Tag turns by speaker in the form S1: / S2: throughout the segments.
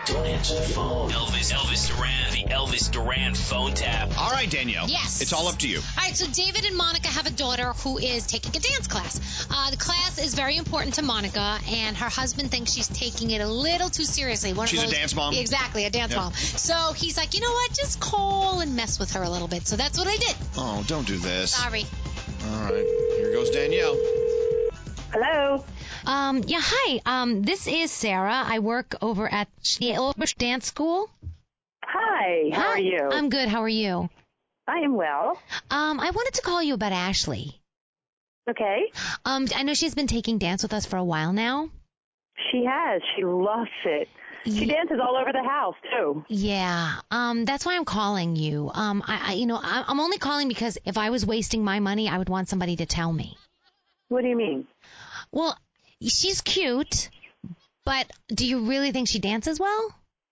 S1: Don't answer the phone. Elvis Duran, the Elvis Duran phone tap.
S2: All right, Danielle.
S3: Yes.
S2: It's all up to you.
S3: All right, so David and Monica have a daughter who is taking a dance class. The class is very important to Monica, and her husband thinks she's taking it a little too seriously.
S2: She's a dance mom?
S3: Exactly, a dance mom. So he's like, you know what, just call and mess with her a little bit. So that's what I did.
S2: Oh, don't do this.
S3: Sorry.
S2: All right, here goes Danielle.
S4: Hello.
S3: Yeah, hi. This is Sarah. I work over at the Elvis Dance School.
S4: Hi. How are you?
S3: I'm good. How are you?
S4: I am well.
S3: I wanted to call you about Ashley.
S4: Okay.
S3: I know she's been taking dance with us for a while now.
S4: She has. She loves it. She dances all over the house too.
S3: Yeah. That's why I'm calling you. I'm only calling because if I was wasting my money, I would want somebody to tell me.
S4: What do you mean?
S3: Well, she's cute, but do you really think she dances well?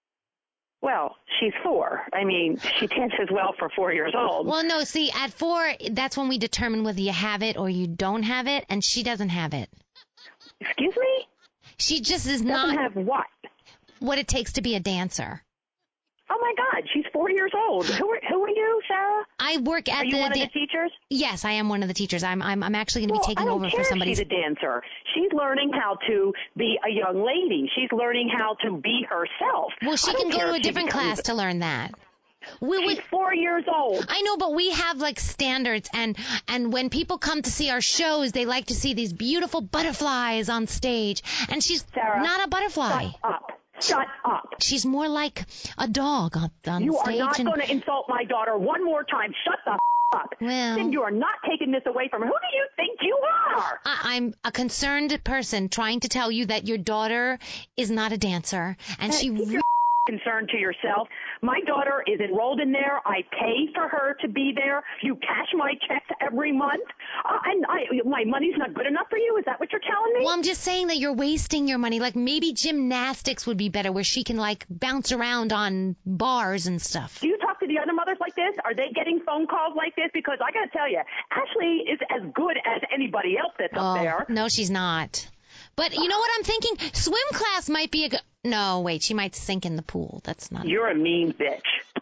S4: Well, she's 4. I mean, she dances well for 4 years old.
S3: Well, no, see, at 4, that's when we determine whether you have it or you don't have it, and she doesn't have it.
S4: Excuse me?
S3: She just is
S4: Doesn't
S3: not
S4: have what?
S3: what it takes to be a dancer.
S4: Oh my God, she's 4 years old. Who are you, Sarah?
S3: I work at
S4: Are you one of the teachers?
S3: Yes, I am one of the teachers. I'm actually going to be taking over for somebody.
S4: She's a dancer. She's learning how to be a young lady. She's learning how to be herself.
S3: Well, she can go to a different class to learn that.
S4: She's 4 years old.
S3: I know, but we have like standards, and when people come to see our shows, they like to see these beautiful butterflies on stage, and she's
S4: Sarah,
S3: not a butterfly.
S4: Shut up.
S3: She's more like a dog on stage.
S4: You are not going to insult my daughter one more time. Shut the up.
S3: Well,
S4: Then you are not taking this away from her. Who do you think you are?
S3: I'm a concerned person trying to tell you that your daughter is not a dancer, and she
S4: concerned to yourself. My daughter is enrolled in there. I pay for her to be there. You cash my checks every month. And my money's not good enough for you? Is that what you're telling me?
S3: Well, I'm just saying that you're wasting your money. Like, maybe gymnastics would be better where she can, like, bounce around on bars and stuff.
S4: Do you talk to the other mothers like this? Are they getting phone calls like this? Because I got to tell you, Ashley is as good as anybody else that's up there.
S3: No, she's not. But you know what I'm thinking? Swim class might be a good... No, wait, she might sink in the pool. That's not...
S4: You're a mean bitch.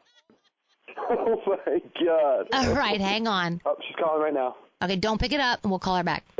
S5: Oh, my God.
S3: All right, hang on.
S5: Oh, she's calling right now.
S3: Okay, don't pick it up, and we'll call her back.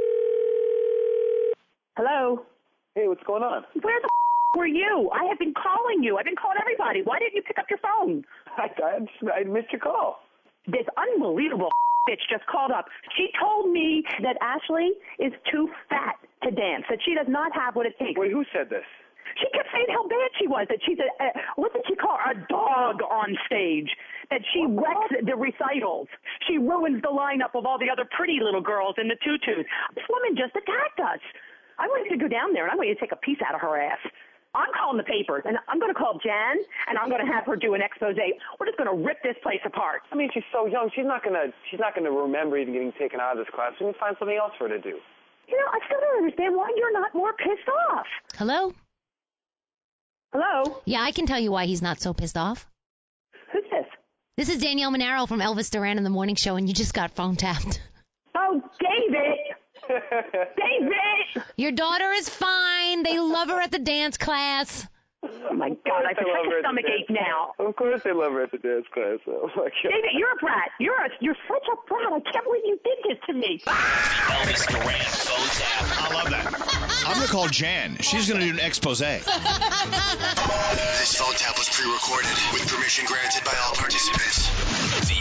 S4: Hello?
S5: Hey, what's going on?
S4: Where the were you? I have been calling you. I've been calling everybody. Why didn't you pick up your phone?
S5: I missed your call.
S4: This unbelievable bitch just called up. She told me that Ashley is too fat to dance, that she does not have what it takes.
S5: Wait, who said this?
S4: She kept saying how bad she was, that she's what did she call her? A dog on stage, that she wrecks the recitals. She ruins the lineup of all the other pretty little girls in the tutus. This woman just attacked us. I want you to go down there, and I want you to take a piece out of her ass. I'm calling the papers, and I'm going to call Jan, and I'm going to have her do an expose. We're just going to rip this place apart.
S5: I mean, she's so young. She's not gonna remember even getting taken out of this class. We can find something else for her to do.
S4: You know, I still don't understand why you're not more pissed off.
S3: Hello?
S4: Hello?
S3: Yeah, I can tell you why he's not so pissed off.
S4: Who's this?
S3: This is Danielle Monaro from Elvis Duran in the Morning Show, and you just got phone tapped.
S4: Oh, David! David!
S3: Your daughter is fine. They love her at the dance class.
S4: Oh, my God, I feel like a stomach ache now.
S5: Of course they love her at the dance class. Oh, my God.
S4: David, you're a brat. You're such a brat. I can't believe you did this to me.
S1: Elvis Duran phone tap.
S2: I love that. I'm going to call Jan. She's going to do an expose.
S6: This phone tap was pre-recorded with permission granted by all participants.
S1: The